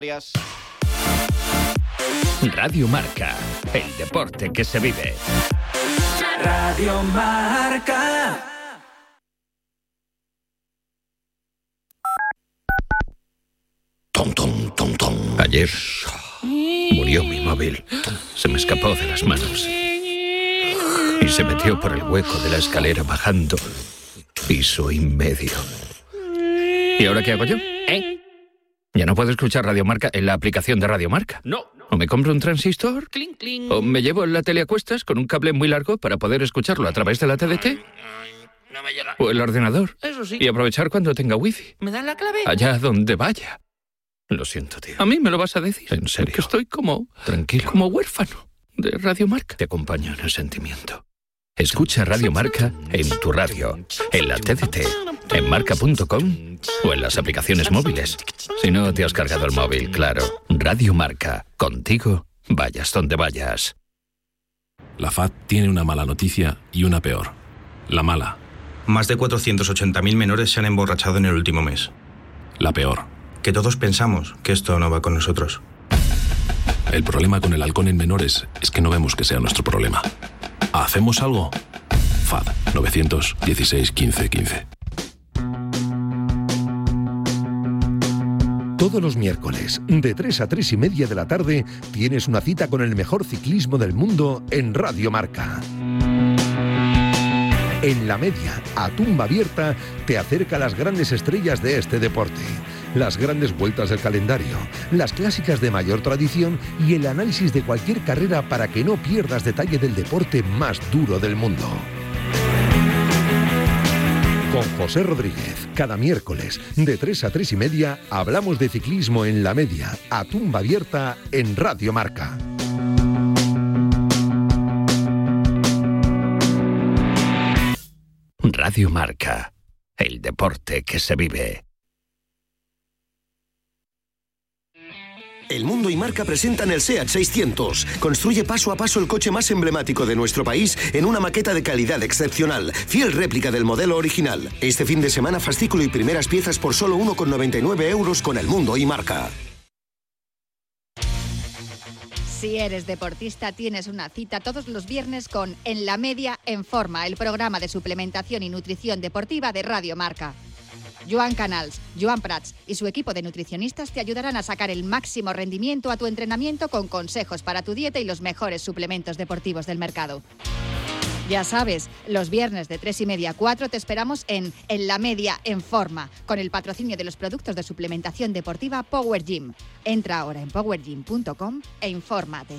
Radio Marca, el deporte que se vive. Radio Marca. Tom, tom, tom, tom. Ayer murió mi móvil. Se me escapó de las manos y se metió por el hueco de la escalera bajando piso y medio. ¿Y ahora qué hago yo? Ya no puedo escuchar Radio Marca en la aplicación de Radio Marca. No. O me compro un transistor, Cling, cling. o me llevo la tele a cuestas con un cable muy largo para poder escucharlo a través de la TDT. No me llega. O el ordenador. Eso sí. Y aprovechar cuando tenga wifi. ¿Me dan la clave? Allá donde vaya. Lo siento, tío. ¿A mí me lo vas a decir? En serio. Que estoy como... Tranquilo. Como huérfano de Radio Marca. Te acompaño en el sentimiento. Escucha Radio Marca en tu radio, en la TDT, en marca.com o en las aplicaciones móviles. Si no te has cargado el móvil, claro. Radio Marca. Contigo, vayas donde vayas. La FAD tiene una mala noticia y una peor. La mala. Más de 480.000 menores se han emborrachado en el último mes. La peor. Que todos pensamos que esto no va con nosotros. El problema con el alcohol en menores es que no vemos que sea nuestro problema. ¿Hacemos algo? FAD 916 15 15. Todos los miércoles, de 3 a 3 y media de la tarde, tienes una cita con el mejor ciclismo del mundo en Radio Marca. En la media, a tumba abierta, te acerca a las grandes estrellas de este deporte, las grandes vueltas del calendario, las clásicas de mayor tradición y el análisis de cualquier carrera para que no pierdas detalle del deporte más duro del mundo. Con José Rodríguez, cada miércoles, de 3 a 3 y media, hablamos de ciclismo en la media, a tumba abierta, en Radio Marca. Radio Marca, el deporte que se vive. El Mundo y Marca presentan el SEAT 600. Construye paso a paso el coche más emblemático de nuestro país en una maqueta de calidad excepcional, fiel réplica del modelo original. Este fin de semana, fascículo y primeras piezas por solo 1,99 euros con el Mundo y Marca. Si eres deportista, tienes una cita todos los viernes con En la Media en Forma, el programa de suplementación y nutrición deportiva de Radio Marca. Joan Canals, Joan Prats y su equipo de nutricionistas te ayudarán a sacar el máximo rendimiento a tu entrenamiento con consejos para tu dieta y los mejores suplementos deportivos del mercado. Ya sabes, los viernes de 3 y media a 4 te esperamos en La Media en Forma, con el patrocinio de los productos de suplementación deportiva Power Gym. Entra ahora en powergym.com e infórmate.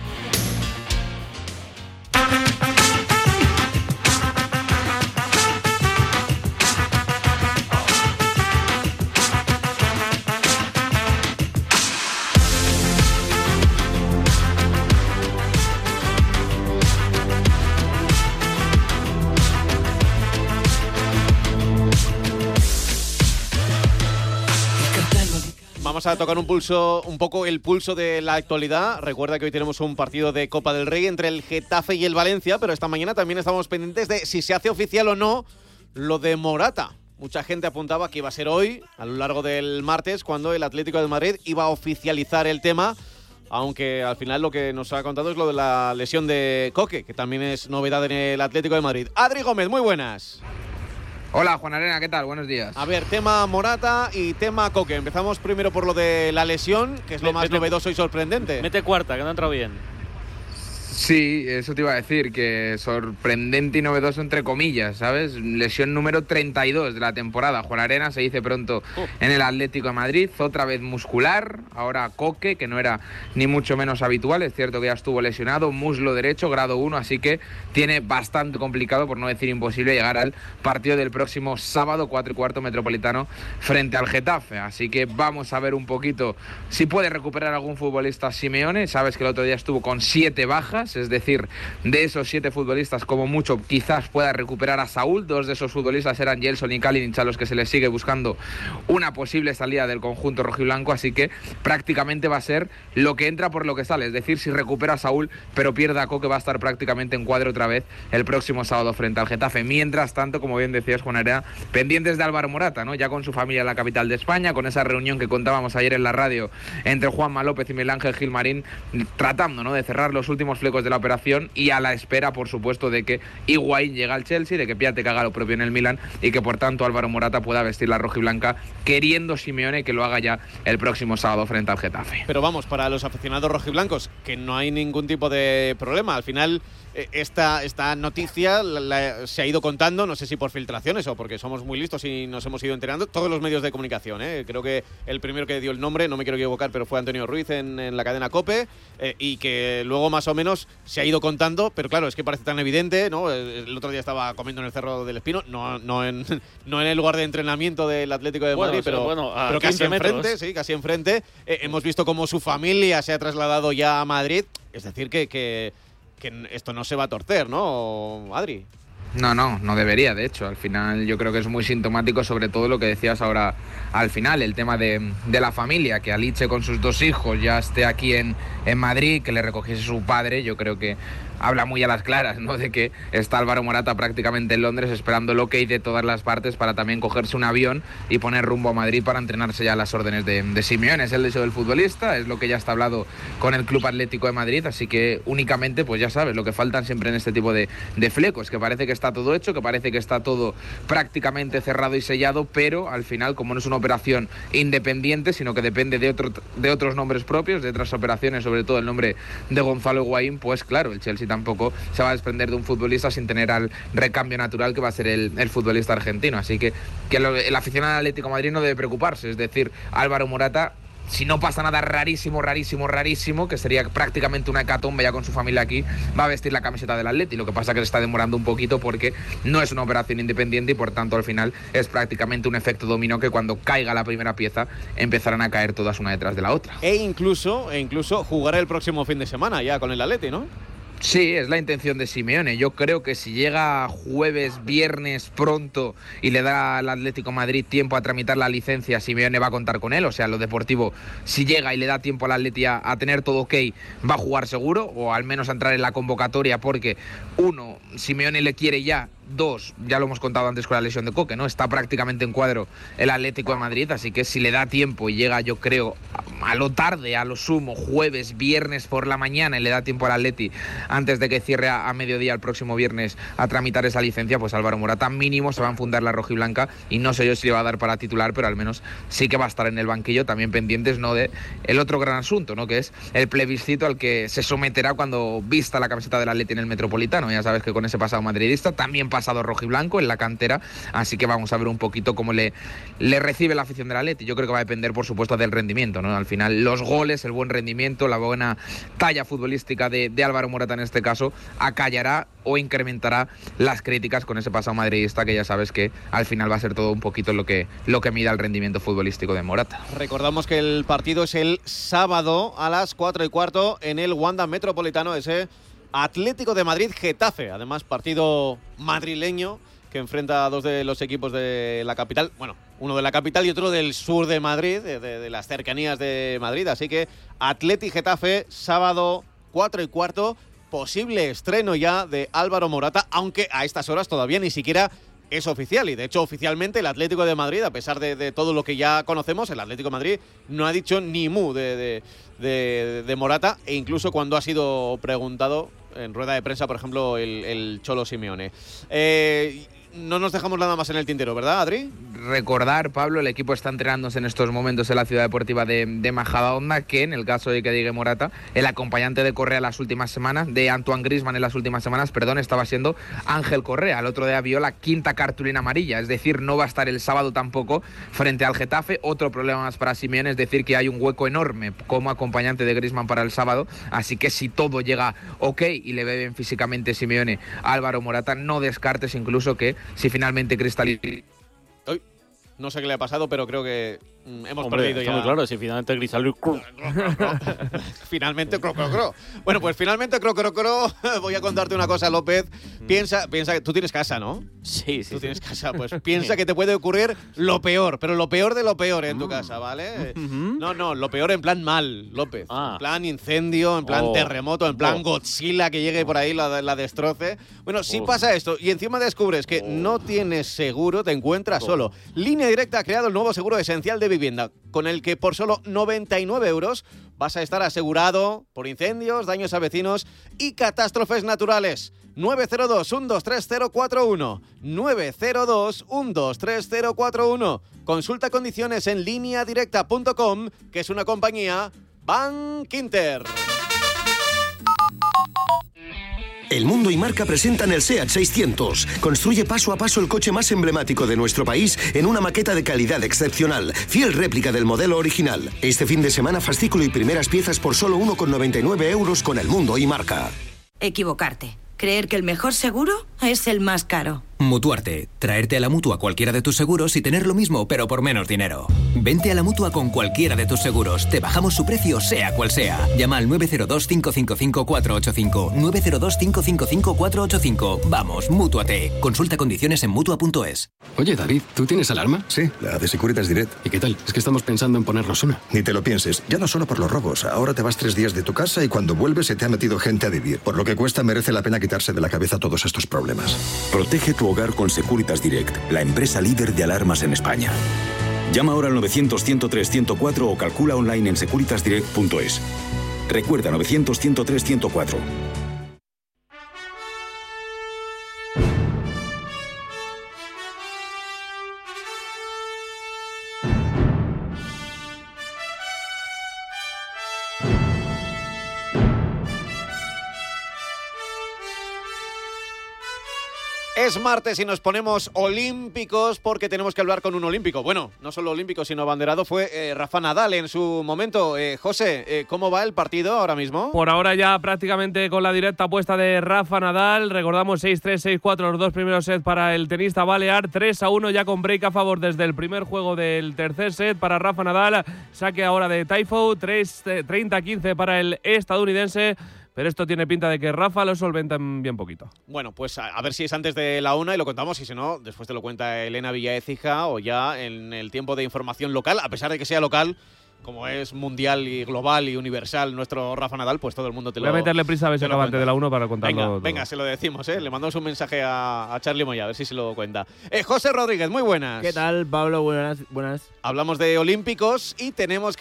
Vamos a tocar un poco el pulso de la actualidad. Recuerda que hoy tenemos un partido de Copa del Rey entre el Getafe y el Valencia, pero esta mañana también estamos pendientes de si se hace oficial o no lo de Morata. Mucha gente apuntaba que iba a ser hoy, a lo largo del martes, cuando el Atlético de Madrid iba a oficializar el tema, aunque al final lo que nos ha contado es lo de la lesión de Coque, que también es novedad en el Atlético de Madrid. Adri Gómez, muy buenas. Hola, Juan Arena, ¿qué tal? Buenos días. A ver, tema Morata y tema Coque. Empezamos primero por lo de la lesión, que es lo más novedoso y sorprendente. Mete cuarta, que no ha entrado bien. Sí, eso te iba a decir, que sorprendente y novedoso entre comillas, ¿sabes? Lesión número 32 de la temporada. Juan Arena, se dice pronto en el Atlético de Madrid, otra vez muscular, ahora Coque, que no era ni mucho menos habitual, es cierto que ya estuvo lesionado, muslo derecho, grado 1, así que tiene bastante complicado, por no decir imposible, llegar al partido del próximo sábado, 4:15 Metropolitano, frente al Getafe. Así que vamos a ver un poquito si puede recuperar algún futbolista Simeone. Sabes que el otro día estuvo con 7 bajas, más, es decir, de esos 7 futbolistas como mucho quizás pueda recuperar a Saúl. 2 de esos futbolistas eran Gelson y Kalinic, a los que se les sigue buscando una posible salida del conjunto rojiblanco, así que prácticamente va a ser lo que entra por lo que sale, es decir, si recupera a Saúl pero pierde a Coque, va a estar prácticamente en cuadro otra vez el próximo sábado frente al Getafe. Mientras tanto, como bien decías, Juan Herrera, pendientes de Álvaro Morata, ¿no? Ya con su familia en la capital de España, con esa reunión que contábamos ayer en la radio entre Juanma López y Miguel Ángel Gilmarín, tratando, ¿no?, de cerrar los últimos flecos de la operación y a la espera, por supuesto, de que Higuaín llegue al Chelsea, de que Piatek haga lo propio en el Milan y que, por tanto, Álvaro Morata pueda vestir la rojiblanca, queriendo Simeone que lo haga ya el próximo sábado frente al Getafe. Pero vamos, para los aficionados rojiblancos, que no hay ningún tipo de problema. Al final, esta noticia se ha ido contando, no sé si por filtraciones o porque somos muy listos y nos hemos ido enterando, todos los medios de comunicación. Creo que el primero que dio el nombre, no me quiero equivocar, pero fue Antonio Ruiz en la cadena COPE, y que luego más o menos se ha ido contando, pero claro, es que parece tan evidente, ¿no? El otro día estaba comiendo en el Cerro del Espino, no en el lugar de entrenamiento del Atlético de Madrid, pero casi enfrente, sí, casi enfrente. Hemos visto cómo su familia se ha trasladado ya a Madrid, es decir, que esto no se va a torcer, ¿no, Adri? No debería, de hecho. Al final yo creo que es muy sintomático, sobre todo lo que decías ahora al final, el tema de la familia, que Aliche con sus 2 hijos ya esté aquí en Madrid, que le recogiese su padre. Yo creo que habla muy a las claras, ¿no?, de que está Álvaro Morata prácticamente en Londres esperando el ok de todas las partes para también cogerse un avión y poner rumbo a Madrid para entrenarse ya a las órdenes de Simeone. Es el deseo del futbolista, es lo que ya está hablado con el Club Atlético de Madrid, así que únicamente, pues ya sabes, lo que faltan siempre en este tipo de flecos, que parece que está todo hecho, que parece que está todo prácticamente cerrado y sellado, pero al final, como no es una operación independiente, sino que depende de otros nombres propios, de otras operaciones, sobre todo el nombre de Gonzalo Higuaín, pues claro, el Chelsea tampoco se va a desprender de un futbolista sin tener al recambio natural que va a ser el futbolista argentino. Así que el aficionado al Atlético de Madrid no debe preocuparse. Es decir, Álvaro Morata, si no pasa nada rarísimo, que sería prácticamente una hecatombe ya con su familia aquí, va a vestir la camiseta del Atleti. Lo que pasa es que se está demorando un poquito porque no es una operación independiente y por tanto al final es prácticamente un efecto dominó, que cuando caiga la primera pieza empezarán a caer todas una detrás de la otra. E incluso jugará el próximo fin de semana ya con el Atleti, ¿no? Sí, es la intención de Simeone. Yo creo que si llega jueves, viernes pronto y le da al Atlético de Madrid tiempo a tramitar la licencia, Simeone va a contar con él. O sea, lo deportivo, si llega y le da tiempo al Atleti a tener todo ok, va a jugar seguro, o al menos a entrar en la convocatoria, porque 1, Simeone le quiere ya. 2, ya lo hemos contado antes con la lesión de Coque, ¿no? Está prácticamente en cuadro el Atlético de Madrid, así que si le da tiempo y llega, yo creo, a lo tarde, a lo sumo, jueves, viernes por la mañana, y le da tiempo al Atleti antes de que cierre a mediodía el próximo viernes a tramitar esa licencia, pues Álvaro Morata mínimo se va a enfundar la rojiblanca, y no sé yo si le va a dar para titular, pero al menos sí que va a estar en el banquillo, también pendientes, ¿no?, de el otro gran asunto, ¿no?, que es el plebiscito al que se someterá cuando vista la camiseta del Atleti en el Metropolitano. Ya sabes que con ese pasado madridista, también pasado rojiblanco en la cantera, así que vamos a ver un poquito cómo le recibe la afición del Atleti. Yo creo que va a depender, por supuesto, del rendimiento, ¿no? Al final, los goles, el buen rendimiento, la buena talla futbolística de Álvaro Morata en este caso, acallará o incrementará las críticas con ese pasado madridista, que ya sabes que al final va a ser todo un poquito lo que mida el rendimiento futbolístico de Morata. Recordamos que el partido es el sábado a las 4:15 en el Wanda Metropolitano, ese Atlético de Madrid-Getafe. Además, partido madrileño que enfrenta a 2 de los equipos de la capital. Bueno, uno de la capital y otro del sur de Madrid, de las cercanías de Madrid. Así que Atleti-Getafe, sábado 4:15. Posible estreno ya de Álvaro Morata, aunque a estas horas todavía ni siquiera es oficial. Y de hecho, oficialmente el Atlético de Madrid, a pesar de todo lo que ya conocemos, el Atlético de Madrid no ha dicho ni mu de Morata, e incluso cuando ha sido preguntado en rueda de prensa, por ejemplo, el Cholo Simeone. No nos dejamos nada más en el tintero, ¿verdad, Adri? Recordar, Pablo, el equipo está entrenándose en estos momentos en la ciudad deportiva de Majadahonda, que en el caso de que llegue Morata, el acompañante de Correa las últimas semanas, de Antoine Griezmann en las últimas semanas, estaba siendo Ángel Correa. El otro día vio la 5ª cartulina amarilla, es decir, no va a estar el sábado tampoco frente al Getafe. Otro problema más para Simeone, es decir, que hay un hueco enorme como acompañante de Griezmann para el sábado, así que si todo llega ok y le ve bien físicamente Simeone a Álvaro Morata, no descartes incluso que si finalmente cristaliza... No sé qué le ha pasado, pero creo que hemos perdido ya. Muy claro, si finalmente Grisaldo... Finalmente, cro. Bueno, pues finalmente, cro. Voy a contarte una cosa, López. Piensa que tú tienes casa, ¿no? Sí. Tú tienes casa, pues piensa que te puede ocurrir lo peor, pero lo peor de lo peor en tu casa, ¿vale? No, lo peor en plan mal, López. En plan incendio, en plan terremoto, en plan Godzilla que llegue por ahí, la destroce. Bueno, si pasa esto y encima descubres que no tienes seguro, te encuentras solo. Línea Directa ha creado el nuevo seguro esencial de vivienda, con el que por solo 99 euros vas a estar asegurado por incendios, daños a vecinos y catástrofes naturales. 902-123-041. 902-123-041. Consulta condiciones en lineadirecta.com, que es una compañía Bank Inter. El Mundo y Marca presentan el SEAT 600. Construye paso a paso el coche más emblemático de nuestro país en una maqueta de calidad excepcional, fiel réplica del modelo original. Este fin de semana, fascículo y primeras piezas por solo 1,99 euros con El Mundo y Marca. Equivocarte. Creer que el mejor seguro es el más caro. Mutuarte. Traerte a la Mutua cualquiera de tus seguros y tener lo mismo, pero por menos dinero. Vente a la Mutua con cualquiera de tus seguros. Te bajamos su precio, sea cual sea. Llama al 902-555-485. 902-555-485. Vamos, Mútuate. Consulta condiciones en Mutua.es. Oye, David, ¿tú tienes alarma? Sí, la de Securitas Direct. ¿Y qué tal? Es que estamos pensando en ponernos una. Ni te lo pienses. Ya no solo por los robos. Ahora te vas 3 días de tu casa y cuando vuelves se te ha metido gente a vivir. Por lo que cuesta, merece la pena quitarse de la cabeza todos estos problemas. Protege tu hogar con Securitas Direct, la empresa líder de alarmas en España. Llama ahora al 900-103-104 o calcula online en securitasdirect.es. Recuerda, 900-103-104. Es martes y nos ponemos olímpicos porque tenemos que hablar con un olímpico. Bueno, no solo olímpico, sino abanderado fue Rafa Nadal en su momento. José, ¿cómo va el partido ahora mismo? Por ahora ya prácticamente con la directa apuesta de Rafa Nadal. Recordamos 6-3, 6-4 los dos primeros sets para el tenista balear. 3-1 ya con break a favor desde el primer juego del tercer set para Rafa Nadal. Saque ahora de Tiafoe, 30-15 para el estadounidense. Pero esto tiene pinta de que Rafa lo solventa en bien poquito. Bueno, pues a ver si es antes de la 1 y lo contamos, y si no, después te lo cuenta Elena Villaécija o ya en el tiempo de información local, a pesar de que sea local. Como es mundial y global y universal nuestro Rafa Nadal, pues todo el mundo te lo cuenta. Voy a meterle prisa a ver si acaba antes de la 1 para contarlo. Venga, se lo decimos, ¿eh? Le mandamos un mensaje a Charly Moya, a ver si se lo cuenta. José Rodríguez, muy buenas. ¿Qué tal, Pablo? Buenas. Hablamos de olímpicos y tenemos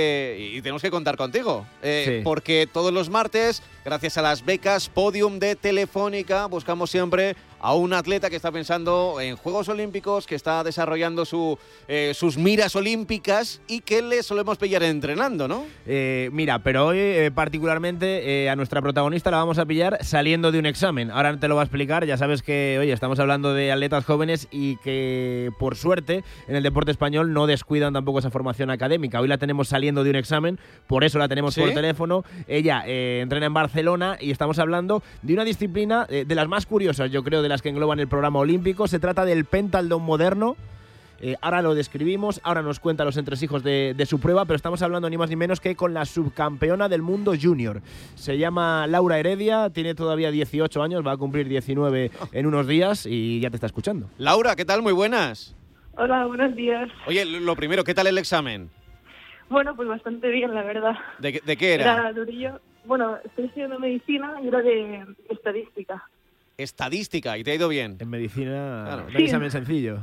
que contar contigo. Sí. Porque todos los martes, gracias a las becas Podium de Telefónica, buscamos siempre a un atleta que está pensando en Juegos Olímpicos, que está desarrollando sus miras olímpicas y que le solemos pillar entrenando, ¿no? Mira, pero hoy particularmente a nuestra protagonista la vamos a pillar saliendo de un examen. Ahora te lo va a explicar. Ya sabes que, oye, estamos hablando de atletas jóvenes y que, por suerte, en el deporte español no descuidan tampoco esa formación académica. Hoy la tenemos saliendo de un examen, por eso la tenemos por teléfono. Ella entrena en Barcelona y estamos hablando de una disciplina de las más curiosas, yo creo, de las que engloban el programa olímpico. Se trata del pentathlon moderno. Ahora lo describimos, ahora nos cuenta los entresijos de su prueba, pero estamos hablando ni más ni menos que con la subcampeona del mundo junior. Se llama Laura Heredia, tiene todavía 18 años, va a cumplir 19 en unos días y ya te está escuchando. Laura, ¿qué tal? Muy buenas. Hola, buenos días. Oye, lo primero, ¿qué tal el examen? Bueno, pues bastante bien, la verdad. ¿De qué era? Era durillo. Bueno, estoy estudiando medicina y era de estadística. Estadística, ¿y te ha ido bien? En medicina, claro. Un examen sencillo.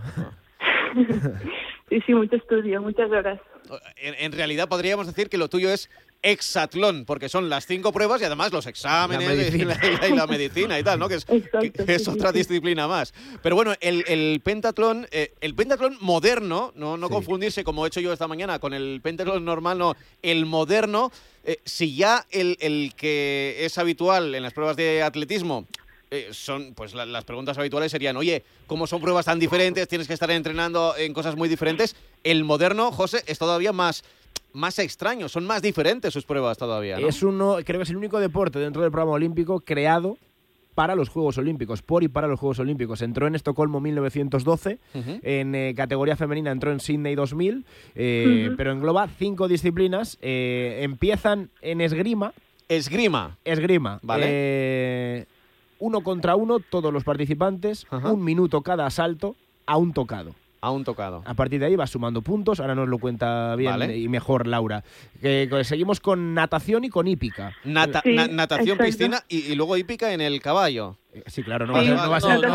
Sí, mucho estudio, muchas horas. En realidad podríamos decir que lo tuyo es hexatlón, porque son las 5 pruebas y además los exámenes y la medicina y tal, ¿no? Que es otra disciplina más. Pero bueno, el pentatlón moderno, no confundirse como he hecho yo esta mañana con el pentatlón normal, no, el moderno, si ya el que es habitual en las pruebas de atletismo son, pues las preguntas habituales serían, oye, ¿cómo son pruebas tan diferentes? Tienes que estar entrenando en cosas muy diferentes. El moderno, José, es todavía más extraño, son más diferentes sus pruebas todavía, ¿no? Creo que es el único deporte dentro del programa olímpico creado para los Juegos Olímpicos, por y para los Juegos Olímpicos. Entró en Estocolmo 1912, en categoría femenina entró en Sydney 2000, pero engloba 5 disciplinas. Empiezan en esgrima. Esgrima. Vale. 1 contra 1, todos los participantes, 1 minuto cada asalto a un tocado. A partir de ahí vas sumando puntos, ahora nos lo cuenta bien y mejor Laura. Seguimos con natación y con hípica. Natación, piscina y luego hípica en el caballo. Sí, claro, no va a ser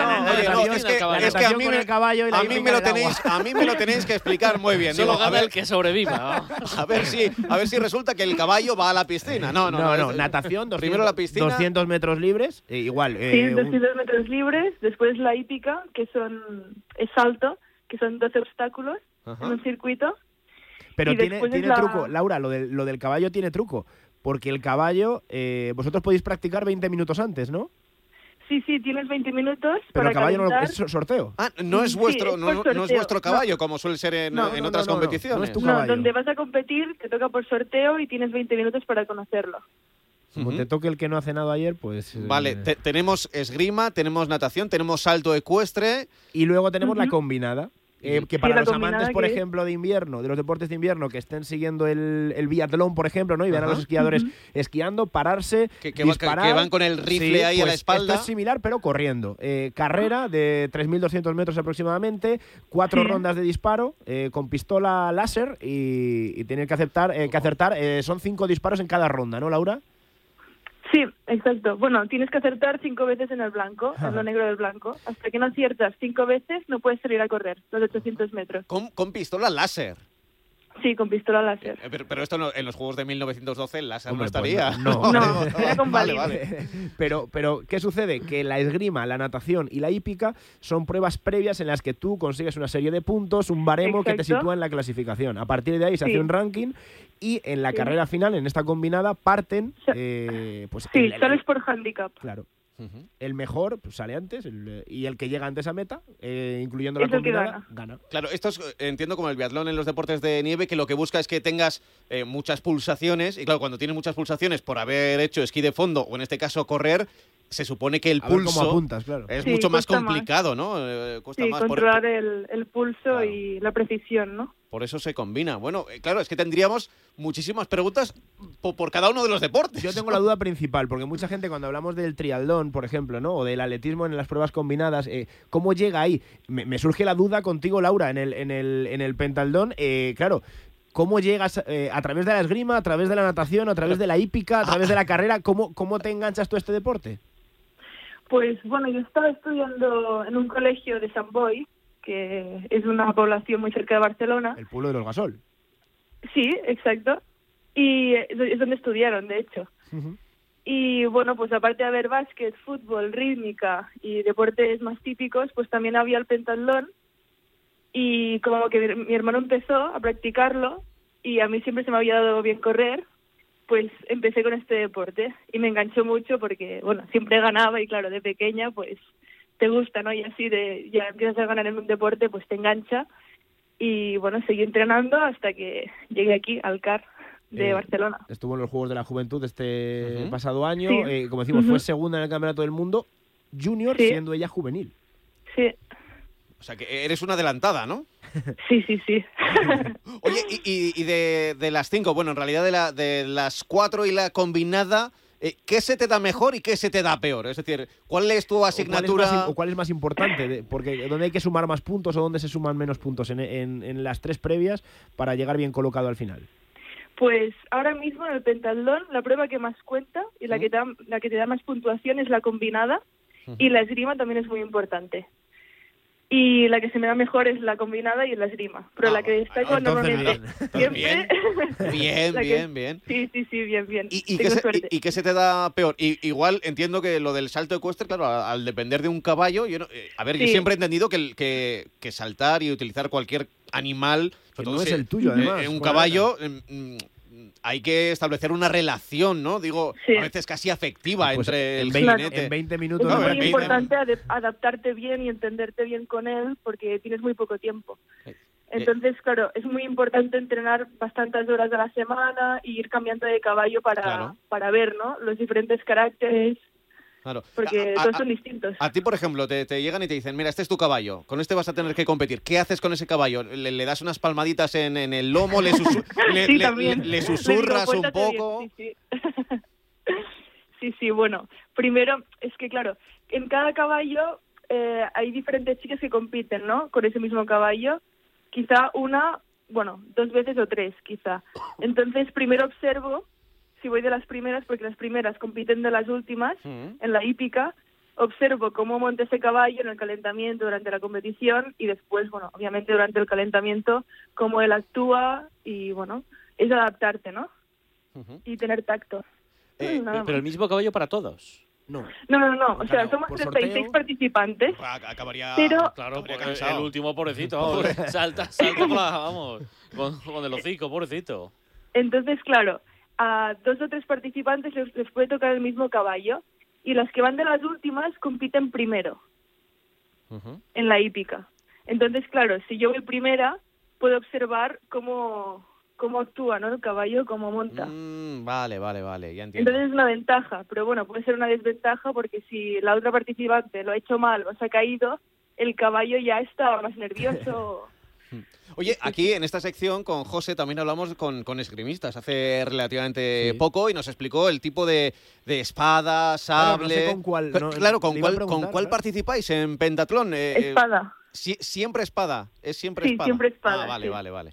es que a mí me lo tenéis que explicar muy bien. Solo gana el que sobreviva. A ver si resulta que el caballo va a la piscina. No, natación, primero la piscina. 200 metros libres, igual. Sí, 200 metros libres, después la hípica, que es salto, que son 12 obstáculos en un circuito. Pero tiene truco, Laura, lo del caballo tiene truco, porque el caballo, vosotros podéis practicar 20 minutos antes, ¿no? Sí, tienes 20 minutos. Pero para el caballo calentar. ¿Es sorteo? No es vuestro, no es vuestro cabalo, como suele ser en otras competiciones. No es tu caballo. Donde vas a competir te toca por sorteo y tienes 20 minutos para conocerlo. Como te toque el que no hace nada ayer, pues... Vale, tenemos esgrima, tenemos natación, tenemos salto ecuestre... Y luego tenemos la combinada. Que para los amantes, por ejemplo, de invierno, de los deportes de invierno, que estén siguiendo el biatlón, por ejemplo, ¿no? Y vean a los esquiadores esquiando, pararse, disparar. Que van con el rifle ahí a la espalda. Esto es similar, pero corriendo. Carrera de 3.200 metros aproximadamente, 4 rondas de disparo, con pistola láser y tienen que acertar. Son 5 disparos en cada ronda, ¿no, Laura? Sí, exacto. Bueno, tienes que acertar 5 veces en el blanco, en lo negro del blanco. Hasta que no aciertas 5 veces, no puedes salir a correr los 800 metros. ¿Con pistola láser? Sí, con pistola láser. Pero esto no, en los Juegos de 1912 el láser Hombre, no estaría. Pues no, era con balín. Vale. Pero, ¿qué sucede? Que la esgrima, la natación y la hípica son pruebas previas en las que tú consigues una serie de puntos, un baremo que te sitúa en la clasificación. A partir de ahí se hace un ranking y en la carrera final, en esta combinada, parten... sales por handicap. Claro. El mejor sale antes y el que llega antes a meta, incluyendo la combinada, gana. Claro, esto es, entiendo, como el biatlón en los deportes de nieve, que lo que busca es que tengas muchas pulsaciones, y claro, cuando tienes muchas pulsaciones por haber hecho esquí de fondo, o en este caso correr, se supone que el pulso apuntas, claro. es mucho más complicado, ¿no? Cuesta más controlar el pulso y la precisión, ¿no? Por eso se combina. Bueno, claro, es que tendríamos muchísimas preguntas por cada uno de los deportes. Yo tengo la duda principal, porque mucha gente cuando hablamos del triatlón, por ejemplo, ¿no? O del atletismo en las pruebas combinadas, ¿cómo llega ahí? Me surge la duda contigo, Laura, en el pentatlón, claro. ¿Cómo llegas a través de la esgrima, a través de la natación, a través de la hípica, a través de la carrera? ¿Cómo te enganchas tú a este deporte? Pues bueno, yo estaba estudiando en un colegio de Sant Boi, que es una población muy cerca de Barcelona. El pueblo de los Gasol. Sí, exacto. Y es donde estudiaron, de hecho. Y bueno, pues aparte de haber básquet, fútbol, rítmica y deportes más típicos, pues también había el pentatlón. Y como que mi hermano empezó a practicarlo y a mí siempre se me había dado bien correr, pues empecé con este deporte y me enganchó mucho porque, bueno, siempre ganaba y claro, de pequeña pues te gusta, ¿no? Y así ya empiezas a ganar en un deporte, pues te engancha y bueno, seguí entrenando hasta que llegué aquí al CAR de Barcelona. Estuvo en los Juegos de la Juventud este pasado año, como decimos, fue segunda en el Campeonato del Mundo Junior, siendo ella juvenil. Sí. O sea, que eres una adelantada, ¿no? Sí. Oye, y de las 5, bueno, en realidad de las 4 y la combinada, ¿qué se te da mejor y qué se te da peor? Es decir, ¿cuál es tu asignatura? ¿Cuál es más importante? Porque ¿dónde hay que sumar más puntos o dónde se suman menos puntos en las 3 previas para llegar bien colocado al final? Pues ahora mismo en el pentatlón la prueba que más cuenta y la que te da más puntuación es la combinada y la esgrima también es muy importante. Y la que se me da mejor es la combinada y la esgrima. Pero la que destaco normalmente siempre... Bien. Sí, bien. ¿Y qué se te da peor? Igual entiendo que lo del salto ecuestre, claro, al depender de un caballo... Yo siempre he entendido que saltar y utilizar cualquier animal... Sobre todo no es el tuyo, además. Un caballo... hay que establecer una relación, ¿no? Digo, a veces casi afectiva entre el jinete. En 20 minutos... Es muy importante adaptarte bien y entenderte bien con él porque tienes muy poco tiempo. Entonces, claro, es muy importante entrenar bastantes horas a la semana e ir cambiando de caballo para ver, ¿no? Los diferentes caracteres. Claro. Porque todos son distintos. A ti, por ejemplo, te llegan y te dicen, mira, este es tu caballo, con este vas a tener que competir. ¿Qué haces con ese caballo? ¿Le das unas palmaditas en el lomo? ¿Le susurras un poco? Sí, bueno. Primero, es que claro, en cada caballo hay diferentes chicas que compiten, ¿no? Con ese mismo caballo. Quizá 2 veces o 3, quizá. Entonces, primero observo si voy de las primeras, porque las primeras compiten de las últimas en la hípica. Observo cómo monta ese caballo en el calentamiento durante la competición y después, obviamente durante el calentamiento, cómo él actúa y, es adaptarte, ¿no? Y tener tacto. Pero el mismo caballo para todos. No. O sea, somos 36 participantes. Acabaría. Pero claro, el último pobrecito, salta con el hocico, pobrecito. Entonces, claro, a 2 o 3 participantes les puede tocar el mismo caballo y las que van de las últimas compiten primero en la hípica. Entonces, claro, si yo voy primera, puedo observar cómo actúa, ¿no? El caballo, cómo monta. Vale, ya entiendo. Entonces es una ventaja, pero puede ser una desventaja porque si la otra participante lo ha hecho mal o se ha caído, el caballo ya está más nervioso. Oye, aquí en esta sección con José también hablamos con esgrimistas hace relativamente poco y nos explicó el tipo de espada, sable... Claro, no sé ¿con cuál participáis en pentatlón? Espada. ¿Siempre espada? ¿Es siempre sí, espada? Siempre espada. Vale.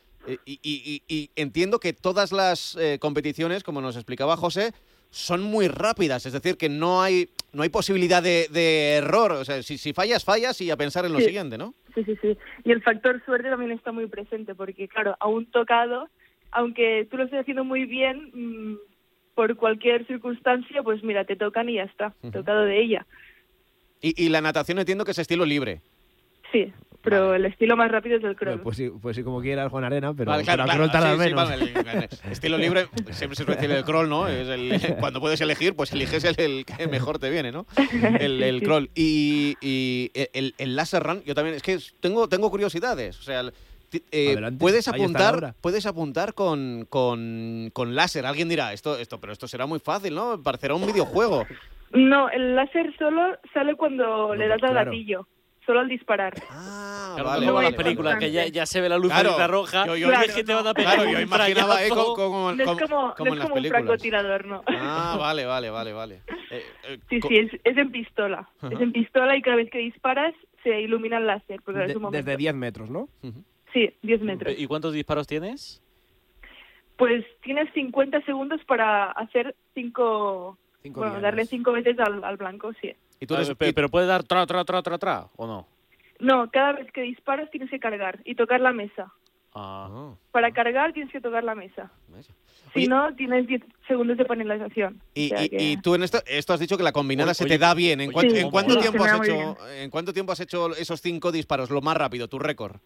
Y entiendo que todas las competiciones, como nos explicaba José, son muy rápidas, es decir, que no hay posibilidad de error. O sea, si fallas y a pensar en lo siguiente, ¿no? Sí. Y el factor suerte también está muy presente, porque claro, a un tocado, aunque tú lo estés haciendo muy bien, por cualquier circunstancia, pues mira, te tocan y ya está, tocado de ella. Y la natación entiendo que es estilo libre. Sí, pero el estilo más rápido es el crawl. Pues sí, como quieras, Juan Arena, pero el crawl tarda menos. El estilo libre siempre se suele decir el crawl, ¿no? Cuando puedes elegir, pues eliges el que mejor te viene, ¿no? El crawl. Y el laser run, yo también, es que tengo curiosidades, o sea... puedes apuntar con láser. Alguien dirá, pero esto será muy fácil, ¿no? Parecerá un videojuego. No, el láser solo sale cuando le das al gatillo. Solo al disparar. Como las películas, que ya se ve la luz roja. Yo que te van a pegar. Yo imaginaba como no es como un francotirador, ¿no? Vale. Sí, es en pistola. Es en pistola y cada vez que disparas se ilumina el láser. Desde 10 metros, ¿no? Sí, 10 metros. ¿Y cuántos disparos tienes? Pues tienes 50 segundos para hacer 5... darle 5 veces al blanco, sí. ¿Y tú pero puedes dar tra, ¿o no? No, cada vez que disparas tienes que cargar y tocar la mesa. Para cargar tienes que tocar la mesa. Si no, tienes 10 segundos de penalización. Y tú en esto has dicho que la combinada se te da bien. ¿En cuánto tiempo has hecho esos 5 disparos, lo más rápido, tu récord?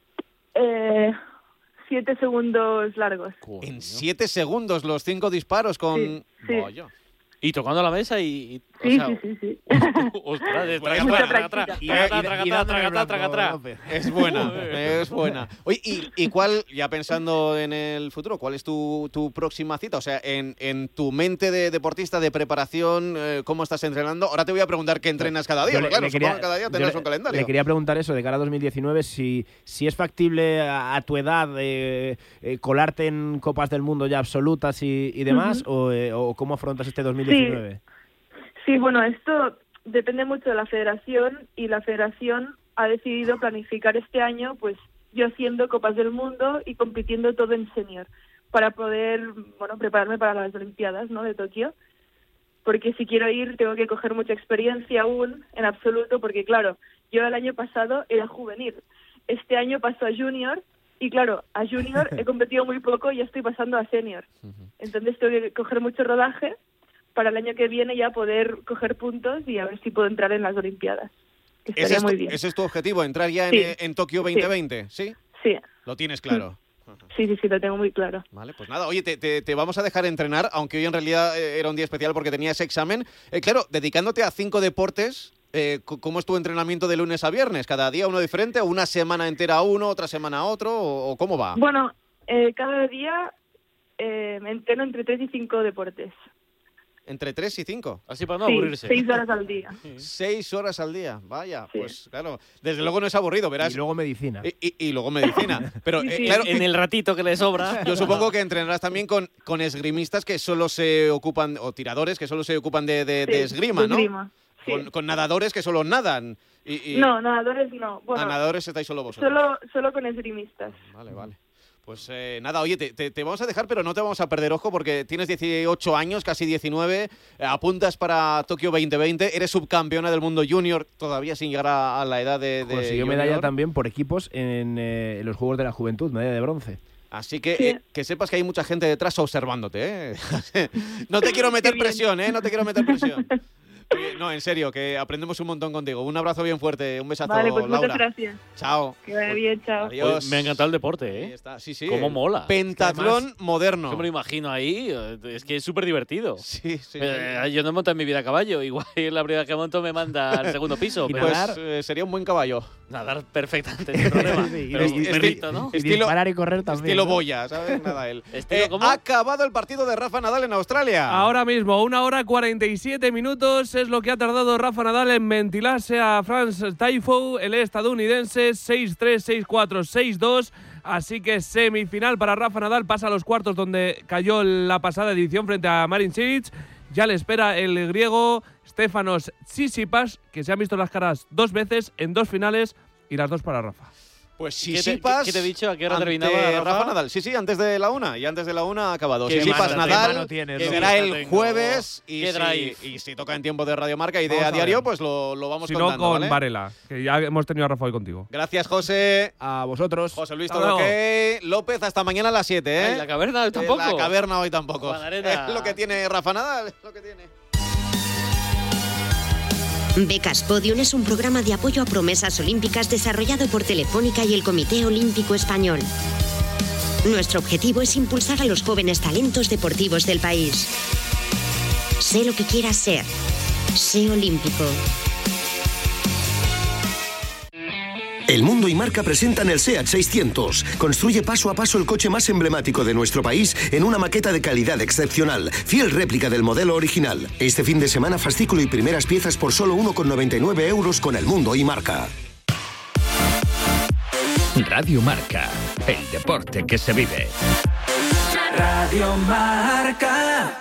7 segundos largos. En 7 segundos los 5 disparos con... Sí. Vaya. Y tocando la mesa y... Sí. Ostras, traga. Es buena. Oye, ¿y cuál, ya pensando en el futuro, cuál es tu próxima cita? O sea, en tu mente de deportista, de preparación, ¿cómo estás entrenando? Ahora te voy a preguntar qué entrenas cada día, porque claro, supongo que cada día tendrás un calendario. Le quería preguntar eso, de cara a 2019, si es factible a tu edad colarte en Copas del Mundo ya absolutas y demás, o cómo afrontas este 2019. Sí, bueno, esto depende mucho de la federación y la federación ha decidido planificar este año, pues yo haciendo Copas del Mundo y compitiendo todo en senior para poder, prepararme para las Olimpiadas, ¿no?, de Tokio, porque si quiero ir tengo que coger mucha experiencia aún en absoluto, porque claro, yo el año pasado era juvenil, este año paso a junior y claro, a junior he competido muy poco y ya estoy pasando a senior, entonces tengo que coger mucho rodaje para el año que viene ya poder coger puntos y a ver si puedo entrar en las Olimpiadas. Estaría muy bien. ¿Ese es tu objetivo, entrar ya en Tokio 2020? ¿Sí? Sí. ¿Lo tienes claro? Sí, lo tengo muy claro. Vale, pues nada, oye, te vamos a dejar entrenar, aunque hoy en realidad era un día especial porque tenía ese examen. Claro, dedicándote a 5 deportes, ¿cómo es tu entrenamiento de lunes a viernes? ¿Cada día uno diferente o una semana entera a uno, otra semana a otro? ¿O cómo va? Bueno, cada día entreno entre 3 y 5 deportes. Entre 3 y 5. Así para no aburrirse. 6 horas al día. 6 horas al día, vaya, pues claro. Desde luego no es aburrido, verás. Y luego medicina. Y luego medicina. Pero claro, en el ratito que le sobra. Yo supongo que entrenarás también con esgrimistas que solo se ocupan, o tiradores que solo se ocupan de esgrima, ¿no? Esgrima, sí. Con nadadores que solo nadan. No, nadadores no. Bueno, nadadores estáis solo vosotros. Solo con esgrimistas. Vale. Pues nada, oye, te vamos a dejar, pero no te vamos a perder ojo porque tienes 18 años, casi 19, apuntas para Tokio 2020, eres subcampeona del mundo junior, todavía sin llegar a la edad de consiguió junior. medalla también por equipos en los Juegos de la Juventud, medalla de bronce. Así que que sepas que hay mucha gente detrás observándote, ¿eh? No te quiero meter presión, ¿eh? No te quiero meter presión. No, en serio, que aprendemos un montón contigo. Un abrazo bien fuerte, un besazo, vale, pues Laura. Muchas gracias. Chao. Que vaya bien, chao. Adiós. Oye, me ha encantado el deporte, ¿eh? Ahí está. Sí. Cómo mola. Pentatlón moderno. Yo me lo imagino ahí, es que es súper divertido. Sí. Yo no he montado en mi vida a caballo, igual la primera vez que monto me manda al segundo piso. Y pero pues sería un buen caballo. Nadar perfectamente, sin problema. Pero ¿no? Y disparar y correr también. Estilo ¿no? Boya, ¿sabes? Nada él. ¿Cómo? Ha acabado el partido de Rafa Nadal en Australia. Ahora mismo, 1 hora 47 minutos es lo que ha tardado Rafa Nadal en ventilarse a Franz Tiafoe, el estadounidense, 6-3, 6-4, 6-2. Así que semifinal para Rafa Nadal, pasa a los cuartos donde cayó la pasada edición frente a Marin Cilic. Ya le espera el griego Stefanos Tsitsipas, que se han visto las caras 2 veces en 2 finales y las 2 para Rafa. Pues Tsitsipas. ¿Qué te he dicho? ¿A qué hora terminaba Rafa Nadal? Sí, antes de la 1. Y antes de la 1 ha acabado. Tsitsipas Nadal, que será el jueves. Y si toca en tiempo de Radio Marca y de A Diario, pues lo vamos contando. Si no, con ¿vale? Varela, que ya hemos tenido a Rafa hoy contigo. Gracias, José. A vosotros. José Luis, todo ok. López, hasta mañana a las 7, ¿eh? Ay, la caverna hoy tampoco. La caverna hoy tampoco. Guadarena. Es lo que tiene Rafa Nadal, es lo que tiene. Becas Podium es un programa de apoyo a promesas olímpicas desarrollado por Telefónica y el Comité Olímpico Español. Nuestro objetivo es impulsar a los jóvenes talentos deportivos del país. Sé lo que quieras ser. Sé olímpico. El Mundo y Marca presentan el SEAT 600. Construye paso a paso el coche más emblemático de nuestro país en una maqueta de calidad excepcional, fiel réplica del modelo original. Este fin de semana, fascículo y primeras piezas por solo 1,99 euros con el Mundo y Marca. Radio Marca, el deporte que se vive. Radio Marca.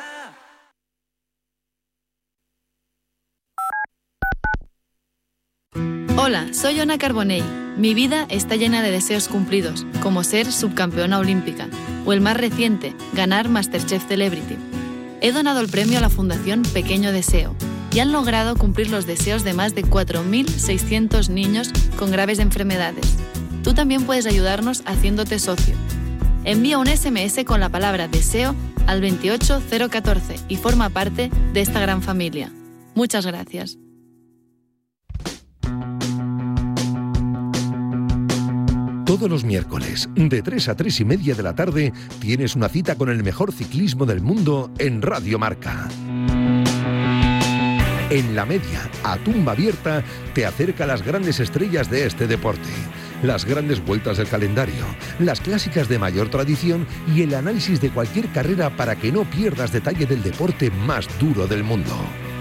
Hola, soy Ona Carbonell. Mi vida está llena de deseos cumplidos, como ser subcampeona olímpica, o el más reciente, ganar MasterChef Celebrity. He donado el premio a la Fundación Pequeño Deseo y han logrado cumplir los deseos de más de 4.600 niños con graves enfermedades. Tú también puedes ayudarnos haciéndote socio. Envía un SMS con la palabra deseo al 28014 y forma parte de esta gran familia. Muchas gracias. Todos los miércoles, de 3 a 3 y media de la tarde, tienes una cita con el mejor ciclismo del mundo en Radio Marca. En la media, a tumba abierta, te acerca a las grandes estrellas de este deporte. Las grandes vueltas del calendario, las clásicas de mayor tradición y el análisis de cualquier carrera para que no pierdas detalle del deporte más duro del mundo.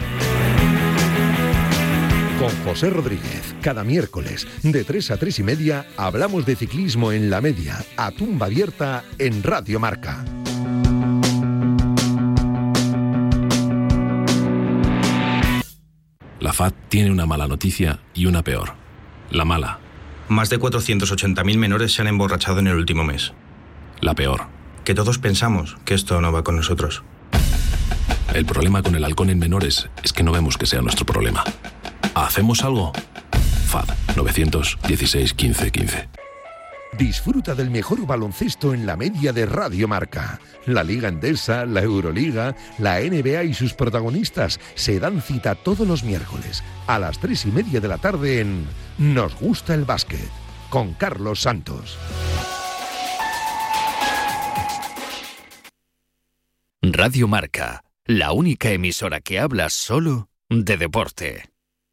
Con José Rodríguez, cada miércoles, de 3 a 3 y media, hablamos de ciclismo en la media, a tumba abierta, en Radio Marca. La FAD tiene una mala noticia y una peor. La mala. Más de 480.000 menores se han emborrachado en el último mes. La peor. Que todos pensamos que esto no va con nosotros. El problema con el alcohol en menores es que no vemos que sea nuestro problema. ¿Hacemos algo? FAD 916 15 15. Disfruta del mejor baloncesto en la media de Radio Marca. La Liga Endesa, la Euroliga, la NBA y sus protagonistas se dan cita todos los miércoles a las 3 y media de la tarde en Nos gusta el básquet, con Carlos Santos. Radio Marca, la única emisora que habla solo de deporte.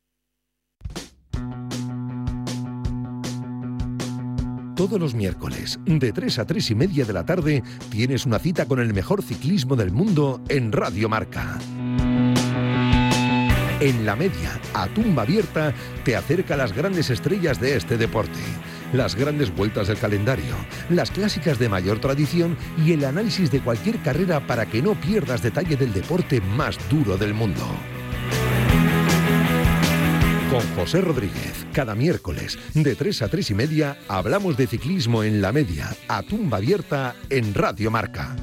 Todos los miércoles, de 3 a 3 y media de la tarde, tienes una cita con el mejor ciclismo del mundo en Radio Marca. En la media, a tumba abierta, te acerca a las grandes estrellas de este deporte. Las grandes vueltas del calendario, las clásicas de mayor tradición y el análisis de cualquier carrera para que no pierdas detalle del deporte más duro del mundo. Con José Rodríguez, cada miércoles, de 3 a 3 y media, hablamos de ciclismo en la media, a tumba abierta, en Radio Marca.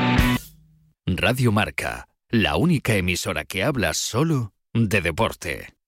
Radio Marca, la única emisora que habla solo de deporte.